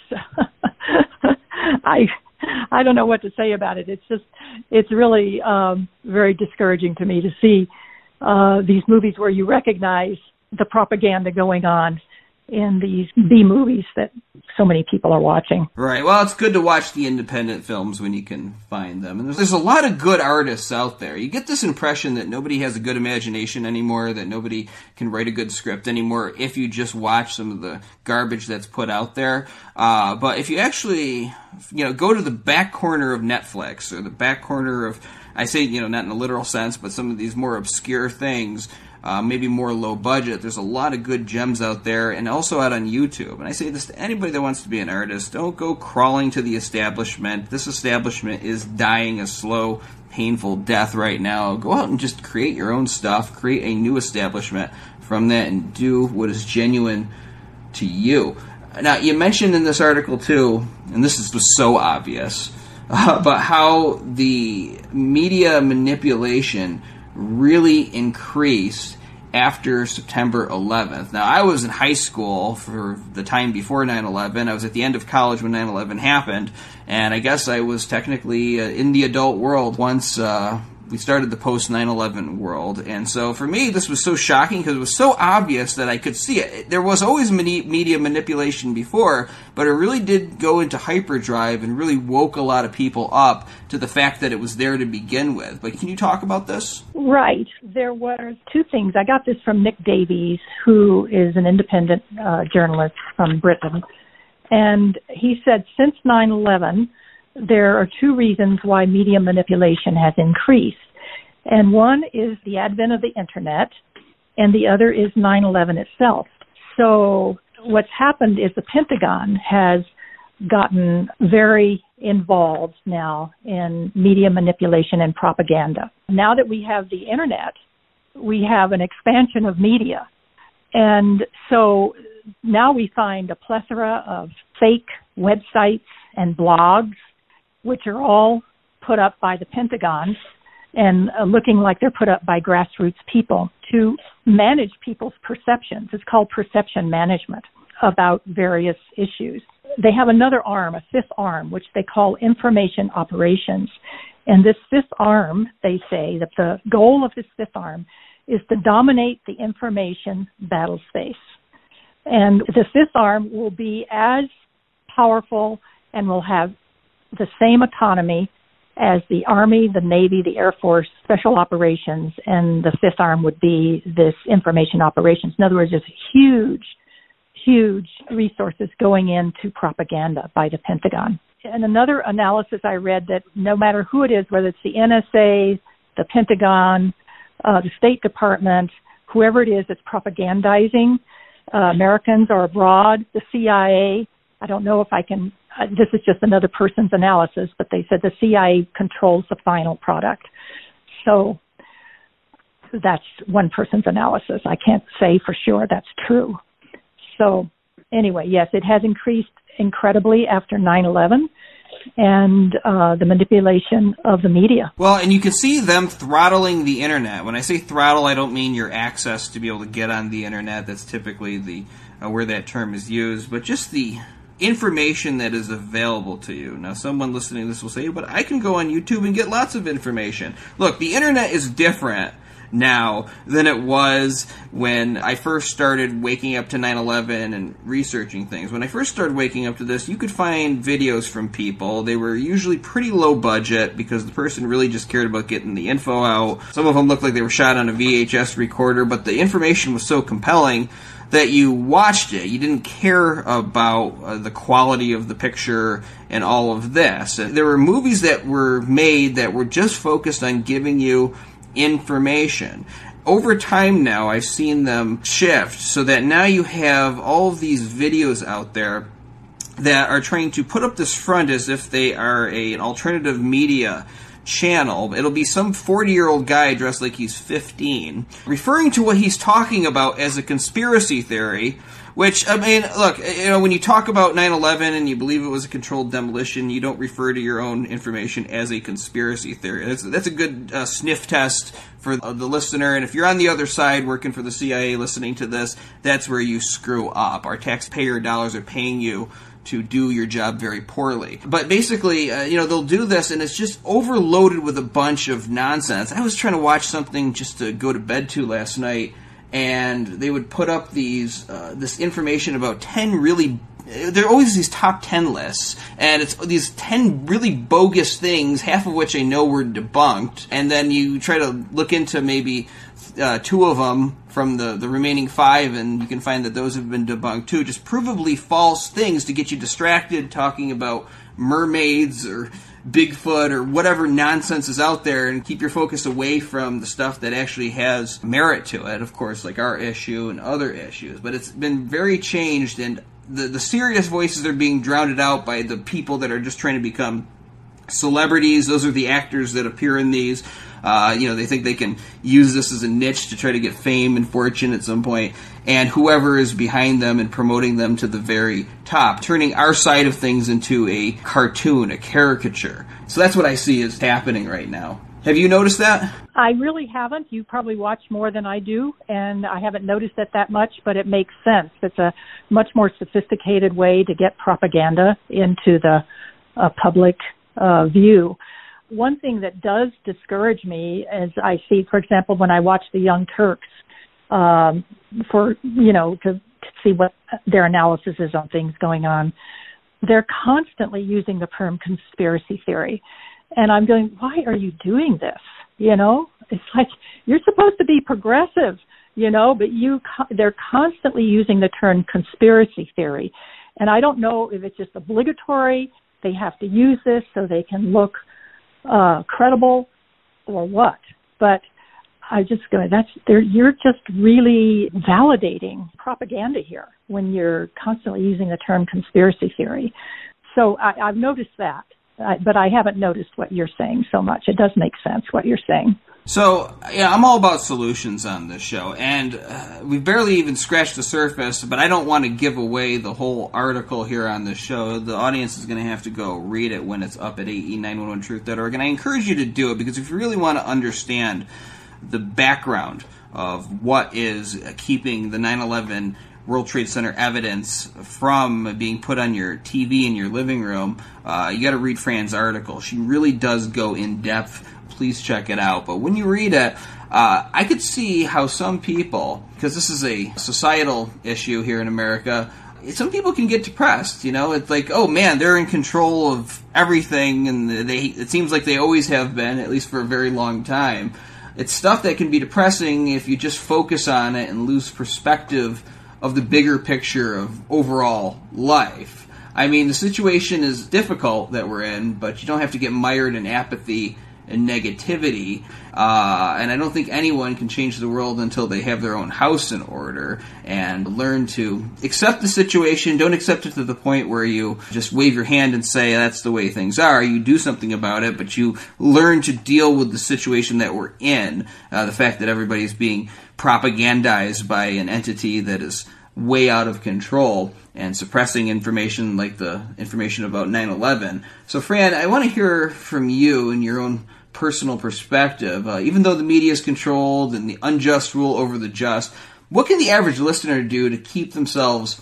I, I don't know what to say about it. It's just, it's really, um, very discouraging to me to see, uh, these movies where you recognize the propaganda going on in these B movies that so many people are watching. Right. Well, it's good to watch the independent films when you can find them. And there's, there's a lot of good artists out there. You get this impression that nobody has a good imagination anymore, that nobody can write a good script anymore if you just watch some of the garbage that's put out there. Uh, but if you actually, you know, go to the back corner of Netflix or the back corner of, I say, you know, not in a literal sense, but some of these more obscure things, Uh, maybe more low budget. There's a lot of good gems out there, and also out on YouTube. And I say this to anybody that wants to be an artist: don't go crawling to the establishment. This establishment is dying a slow, painful death right now. Go out and just create your own stuff, create a new establishment from that, and do what is genuine to you. Now, you mentioned in this article too, and this is was so obvious, uh, but how the media manipulation really increased after September eleventh. Now, I was in high school for the time before nine eleven. I was at the end of college when nine eleven happened, and I guess I was technically uh, in the adult world once uh, we started the post nine eleven world. And so for me, this was so shocking because it was so obvious that I could see it. There was always media manipulation before, but it really did go into hyperdrive and really woke a lot of people up to the fact that it was there to begin with. But can you talk about this? Right. There were two things. I got this from Nick Davies, who is an independent uh, journalist from Britain. And he said since nine eleven, there are two reasons why media manipulation has increased. And one is the advent of the Internet, and the other is nine eleven itself. So what's happened is the Pentagon has gotten very involved now in media manipulation and propaganda. Now that we have the Internet, we have an expansion of media. And so now we find a plethora of fake websites and blogs, which are all put up by the Pentagon and uh, looking like they're put up by grassroots people to manage people's perceptions. It's called perception management about various issues. They have another arm, a fifth arm, which they call information operations. And this fifth arm, they say that the goal of this fifth arm is to dominate the information battle space. And the fifth arm will be as powerful and will have the same autonomy as the Army, the Navy, the Air Force, Special Operations, and the fifth arm would be this information operations. In other words, there's huge, huge resources going into propaganda by the Pentagon. And another analysis I read that no matter who it is, whether it's the N S A, the Pentagon, uh, the State Department, whoever it is that's propagandizing uh, Americans or abroad, the C I A, I don't know if I can, uh, this is just another person's analysis, but they said the C I A controls the final product. So that's one person's analysis. I can't say for sure that's true. So anyway, yes, it has increased incredibly after nine eleven and uh, the manipulation of the media. Well, and you can see them throttling the Internet. When I say throttle, I don't mean your access to be able to get on the Internet. That's typically the uh, where that term is used, but just the information that is available to you. Now, someone listening to this will say, but I can go on YouTube and get lots of information. Look, the Internet is different now than it was when I first started waking up to nine eleven and researching things. When I first started waking up to this, you could find videos from people. They were usually pretty low budget because the person really just cared about getting the info out. Some of them looked like they were shot on a V H S recorder, but the information was so compelling that you watched it. You didn't care about uh, the quality of the picture and all of this. There were movies that were made that were just focused on giving you information. Over time now, I've seen them shift so that now you have all of these videos out there that are trying to put up this front as if they are a, an alternative media channel. It'll be some forty-year-old guy dressed like he's fifteen, referring to what he's talking about as a conspiracy theory, which, I mean, look, you know, when you talk about nine eleven and you believe it was a controlled demolition, you don't refer to your own information as a conspiracy theory. That's, that's a good uh, sniff test for the listener, and if you're on the other side working for the C I A listening to this, that's where you screw up. Our taxpayer dollars are paying you to do your job very poorly. But basically, uh, you know, they'll do this, and it's just overloaded with a bunch of nonsense. I was trying to watch something just to go to bed to last night, and they would put up these uh, this information about ten really... There are always these top ten lists, and it's these ten really bogus things, half of which I know were debunked, and then you try to look into maybe uh, two of them from the, the remaining five, and you can find that those have been debunked too. Just provably false things to get you distracted talking about mermaids or Bigfoot or whatever nonsense is out there, and keep your focus away from the stuff that actually has merit to it, of course, like our issue and other issues. But it's been very changed, and the, the serious voices are being drowned out by the people that are just trying to become celebrities. Those are the actors that appear in these. Uh, you know, they think they can use this as a niche to try to get fame and fortune at some point, and whoever is behind them and promoting them to the very top, turning our side of things into a cartoon, a caricature. So that's what I see is happening right now. Have you noticed that? I really haven't. You probably watch more than I do, and I haven't noticed it that much, but it makes sense. It's a much more sophisticated way to get propaganda into the uh, public uh, view. One thing that does discourage me is I see, for example, when I watch the Young Turks, um, for, you know, to, to see what their analysis is on things going on, they're constantly using the term conspiracy theory. And I'm going, why are you doing this? You know, it's like, you're supposed to be progressive, you know, but you, they're constantly using the term conspiracy theory. And I don't know if it's just obligatory, they have to use this so they can look Uh, credible or what, but I just go, that's, you're just really validating propaganda here when you're constantly using the term conspiracy theory. So I, I've noticed that, I, but I haven't noticed what you're saying so much. It does make sense what you're saying. So, yeah, I'm all about solutions on this show, and uh, we barely even scratched the surface, but I don't want to give away the whole article here on this show. The audience is going to have to go read it when it's up at A E nine one one truth dot org, and I encourage you to do it, because if you really want to understand the background of what is keeping the nine eleven World Trade Center evidence from being put on your T V in your living room, uh, you got to read Fran's article. She really does go in depth. Please check it out. But when you read it, uh, I could see how some people, because this is a societal issue here in America, some people can get depressed. You know, it's like, oh man, they're in control of everything, and they it seems like they always have been, at least for a very long time. It's stuff that can be depressing if you just focus on it and lose perspective of the bigger picture of overall life. I mean, the situation is difficult that we're in, but you don't have to get mired in apathy and negativity, uh, and I don't think anyone can change the world until they have their own house in order and learn to accept the situation. Don't accept it to the point where you just wave your hand and say that's the way things are. You do something about it, but you learn to deal with the situation that we're in, uh, the fact that everybody's being propagandized by an entity that is way out of control and suppressing information like the information about nine eleven. So, Fran, I want to hear from you in your own personal perspective. Uh, even though the media is controlled and the unjust rule over the just, what can the average listener do to keep themselves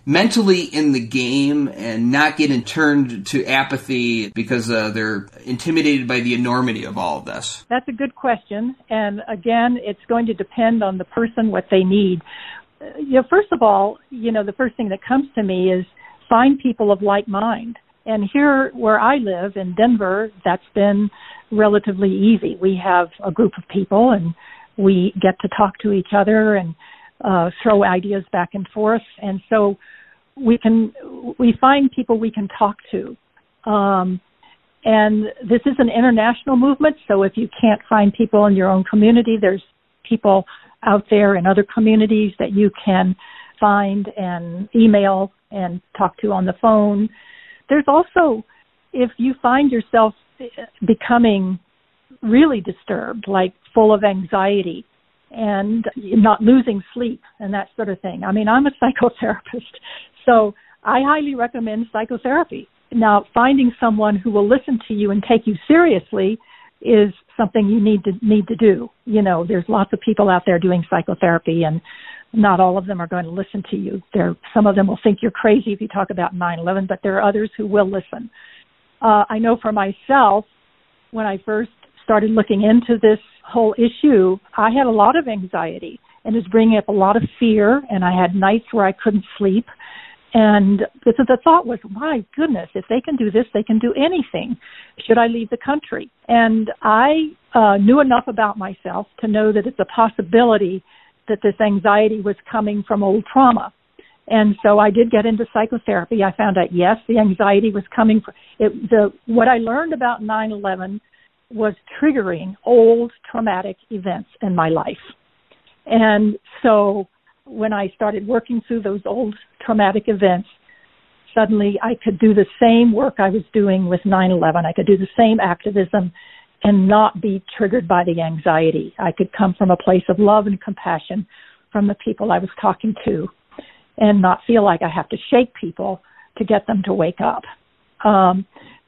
mentally in the game and not get turned to apathy because uh, they're intimidated by the enormity of all of this? That's a good question. And again, it's going to depend on the person, what they need. You know, first of all, you know, the first thing that comes to me is find people of like mind. And here where I live in Denver, that's been relatively easy. We have a group of people and we get to talk to each other and uh, throw ideas back and forth. And so we can, we find people we can talk to. Um, and this is an international movement. So if you can't find people in your own community, there's people out there in other communities that you can find and email and talk to on the phone. There's also, if you find yourself becoming really disturbed, like full of anxiety and not losing sleep and that sort of thing. I mean, I'm a psychotherapist, so I highly recommend psychotherapy. Now, finding someone who will listen to you and take you seriously is something you need to need to do. You know, there's lots of people out there doing psychotherapy, and not all of them are going to listen to you. There, some of them will think you're crazy if you talk about nine eleven, but there are others who will listen. Uh, I know for myself, when I first started looking into this whole issue, I had a lot of anxiety, and it was bringing up a lot of fear, and I had nights where I couldn't sleep. And the, the thought was, my goodness, if they can do this, they can do anything. Should I leave the country? And I uh, knew enough about myself to know that it's a possibility that this anxiety was coming from old trauma. And so I did get into psychotherapy. I found out, yes, the anxiety was coming from it. The, what I learned about nine eleven was triggering old traumatic events in my life. And so when I started working through those old traumatic events, suddenly I could do the same work I was doing with nine eleven. I could do the same activism and not be triggered by the anxiety. I could come from a place of love and compassion from the people I was talking to and not feel like I have to shake people to get them to wake up. Um,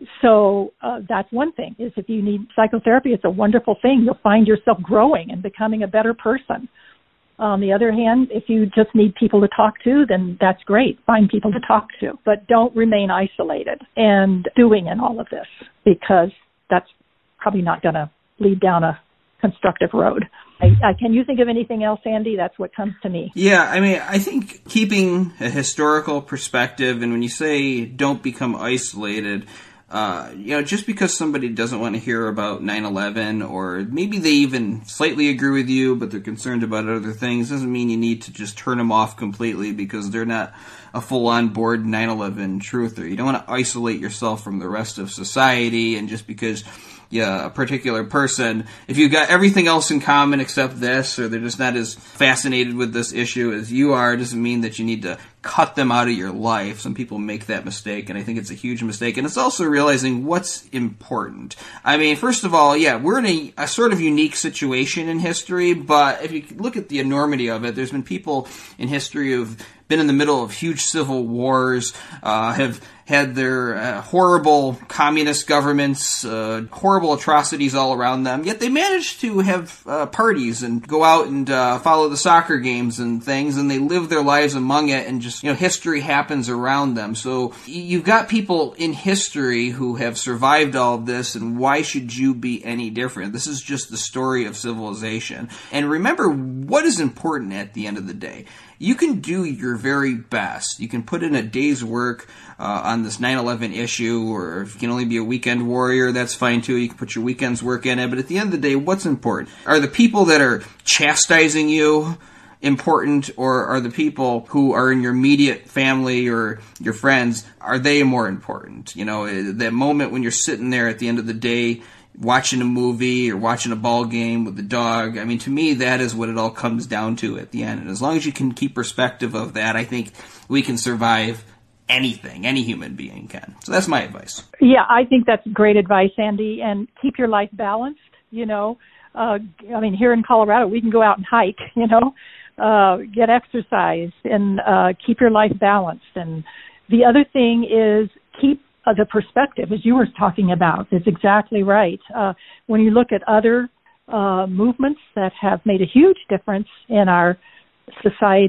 so uh, that's one thing, is if you need psychotherapy, it's a wonderful thing. You'll find yourself growing and becoming a better person. On the other hand, if you just need people to talk to, then that's great. Find people to talk to, but don't remain isolated and doing in all of this, because that's probably not going to lead down a constructive road. I, I, can you think of anything else, Andy? That's what comes to me. Yeah, I mean, I think keeping a historical perspective, and when you say don't become isolated, Uh, you know, just because somebody doesn't want to hear about nine eleven, or maybe they even slightly agree with you, but they're concerned about other things, doesn't mean you need to just turn them off completely because they're not a full-on board nine eleven truther. You don't want to isolate yourself from the rest of society, and just because yeah, a particular person, if you've got everything else in common except this, or they're just not as fascinated with this issue as you are, doesn't mean that you need to cut them out of your life. Some people make that mistake, and I think it's a huge mistake. And it's also realizing what's important. I mean, first of all, yeah, we're in a, a sort of unique situation in history, but if you look at the enormity of it, there's been people in history who've been in the middle of huge civil wars, uh, have had their uh, horrible communist governments, uh, horrible atrocities all around them, yet they managed to have uh, parties and go out and uh, follow the soccer games and things, and they live their lives among it, and just, you know, history happens around them. So you've got people in history who have survived all of this, and why should you be any different? This is just the story of civilization. And remember what is important at the end of the day. You can do your very best. You can put in a day's work uh, on this nine eleven issue, or if you can only be a weekend warrior, that's fine too. You can put your weekend's work in it. But at the end of the day, what's important? Are the people that are chastising you important, or are the people who are in your immediate family or your friends, are they more important? You know, that moment when you're sitting there at the end of the day watching a movie or watching a ball game with the dog. I mean, to me, that is what it all comes down to at the end. And as long as you can keep perspective of that, I think we can survive anything. Any human being can. So that's my advice. Yeah, I think that's great advice, Andy. And keep your life balanced, you know. Uh, I mean, here in Colorado, we can go out and hike, you know, uh, get exercise, and uh, keep your life balanced. And the other thing is keep Uh, the perspective, as you were talking about, is exactly right. Uh, when you look at other uh, movements that have made a huge difference in our society,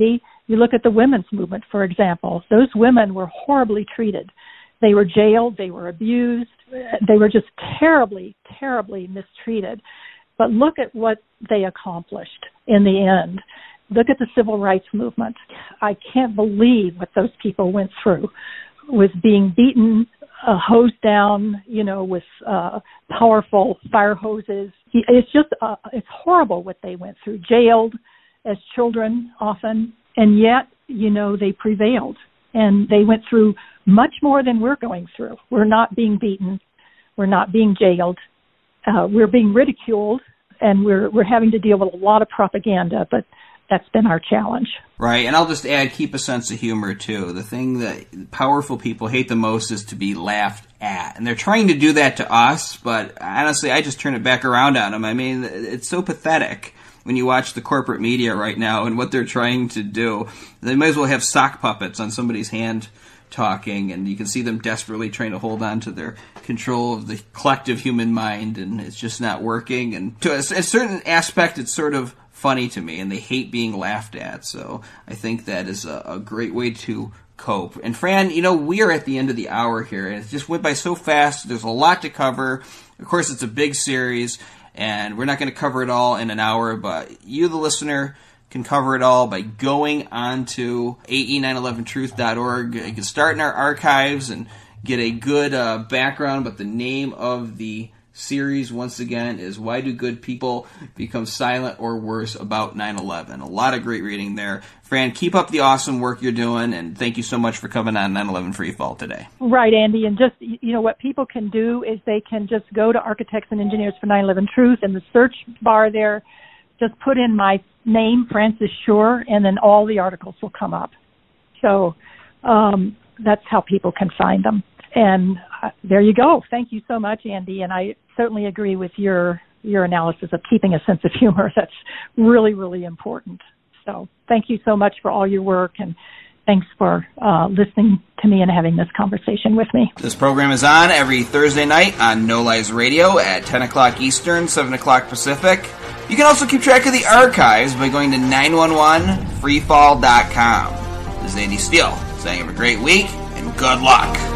You look at the women's movement, for example. Those women were horribly treated. They were jailed. They were abused. They were just terribly, terribly mistreated. But look at what they accomplished in the end. Look at the civil rights movement. I can't believe what those people went through, with being beaten, uh, hosed down, you know, with uh, powerful fire hoses. It's just, uh, it's horrible what they went through. Jailed as children often, and yet, you know, they prevailed. And they went through much more than we're going through. We're not being beaten. We're not being jailed. Uh, we're being ridiculed, and we're we're having to deal with a lot of propaganda, but that's been our challenge. Right, and I'll just add, keep a sense of humor, too. The thing that powerful people hate the most is to be laughed at. And they're trying to do that to us, but honestly, I just turn it back around on them. I mean, it's so pathetic when you watch the corporate media right now and what they're trying to do. They might as well have sock puppets on somebody's hand talking, and you can see them desperately trying to hold on to their control of the collective human mind, and it's just not working. And to a, a certain aspect, it's sort of funny to me, and they hate being laughed at. So I think that is a, a great way to cope. And Fran, you know, we are at the end of the hour here, and it just went by so fast. There's a lot to cover. Of course, it's a big series, and we're not going to cover it all in an hour, but you, the listener, can cover it all by going on to A E nine eleven truth dot org. You can start in our archives and get a good uh, background, but the name of the series, once again, is Why Do Good People Become Silent or Worse About nine eleven? A lot of great reading there. Fran, keep up the awesome work you're doing, and thank you so much for coming on nine eleven Freefall today. Right, Andy, and just, you know, what people can do is they can just go to Architects and Engineers for nine eleven Truth, in the search bar there, just put in my name, Frances Schur, and then all the articles will come up. So um, that's how people can find them. And uh, there you go. Thank you so much, Andy. And I certainly agree with your your analysis of keeping a sense of humor. That's really, really important. So thank you so much for all your work, and thanks for uh, listening to me and having this conversation with me. This program is on every Thursday night on No Lies Radio at ten o'clock Eastern, seven o'clock Pacific. You can also keep track of the archives by going to nine one one freefall dot com. This is Andy Steele saying have a great week and good luck.